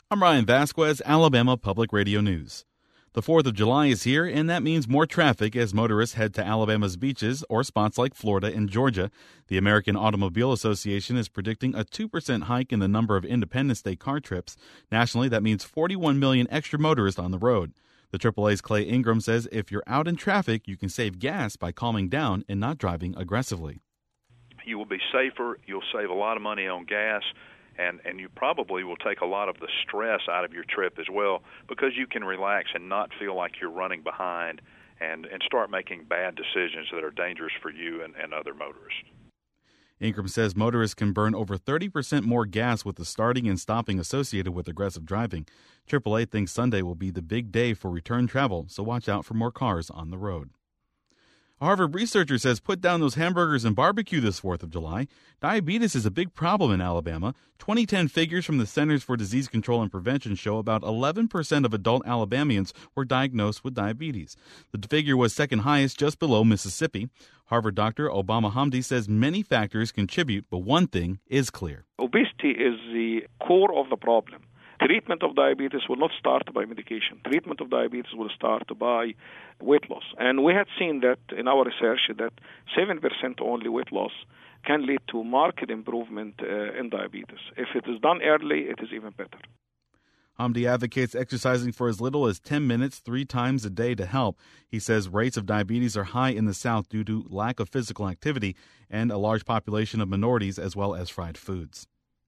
I'm Ryan Vasquez, Alabama Public Radio News. The 4th of July is here, and that means more traffic as motorists head to Alabama's beaches or spots like Florida and Georgia. The American Automobile Association is predicting a 2% hike in the number of Independence Day car trips. Nationally, that means 41 million extra motorists on the road. The AAA's Clay Ingram says if you're out in traffic, you can save gas by calming down and not driving aggressively. You will be safer, you'll save a lot of money on gas, and you probably will take a lot of the stress out of your trip as well, because you can relax and not feel like you're running behind and start making bad decisions that are dangerous for you and other motorists. Ingram says motorists can burn over 30% more gas with the starting and stopping associated with aggressive driving. AAA thinks Sunday will be the big day for return travel, so watch out for more cars on the road. A Harvard researcher says put down those hamburgers and barbecue this 4th of July. Diabetes is a big problem in Alabama. 2010 figures from the Centers for Disease Control and Prevention show about 11% of adult Alabamians were diagnosed with diabetes. The figure was second highest just below Mississippi. Harvard Dr. Obama Hamdi says many factors contribute, but one thing is clear. Obesity is the core of the problem. Treatment of diabetes will not start by medication. Treatment of diabetes will start by weight loss. And we had seen that in our research that 7% only weight loss can lead to marked improvement in diabetes. If it is done early, it is even better. Hamdi advocates exercising for as little as 10 minutes 3 times a day to help. He says rates of diabetes are high in the South due to lack of physical activity and a large population of minorities as well as fried foods.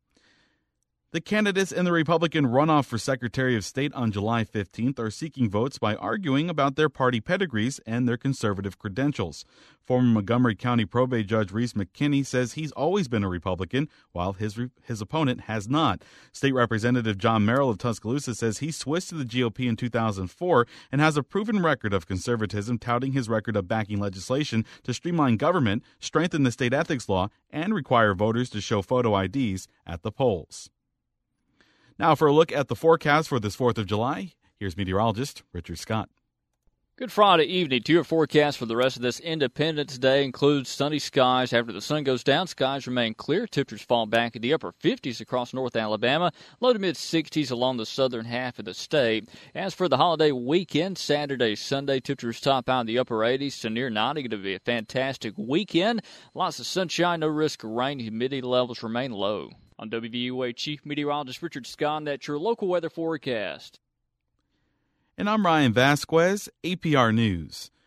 The candidates in the Republican runoff for Secretary of State on July 15th are seeking votes by arguing about their party pedigrees and their conservative credentials. Former Montgomery County probate judge Reese McKinney says he's always been a Republican, while his opponent has not. State Representative John Merrill of Tuscaloosa says he switched to the GOP in 2004 and has a proven record of conservatism, touting his record of backing legislation to streamline government, strengthen the state ethics law, and require voters to show photo IDs at the polls. Now for a look at the forecast for this 4th of July, here's meteorologist Richard Scott. Good Friday evening to your forecast for the rest of this Independence Day includes sunny skies. After the sun goes down, skies remain clear. Temperatures fall back in the upper 50s across North Alabama, low to mid-60s along the southern half of the state. As for the holiday weekend, Saturday, Sunday, temperatures top out in the upper 80s to near 90. Going to be a fantastic weekend. Lots of sunshine, no risk of rain. Humidity levels remain low. On WVUA Chief Meteorologist Richard Scott, that's your local weather forecast. And I'm Ryan Vasquez, APR News.